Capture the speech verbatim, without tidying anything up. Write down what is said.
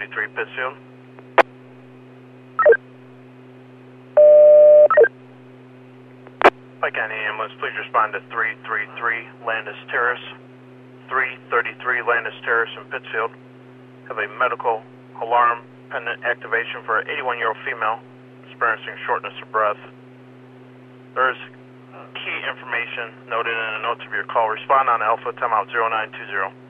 thirty-three Pittsfield. Pike County Ambulance, please respond to three thirty-three Landis Terrace. three thirty-three Landis Terrace in Pittsfield. Have a medical alarm pendant activation for an eighty-one-year-old female experiencing shortness of breath. There is key information noted in the notes of your call. Respond on Alpha, timeout zero nine two zero.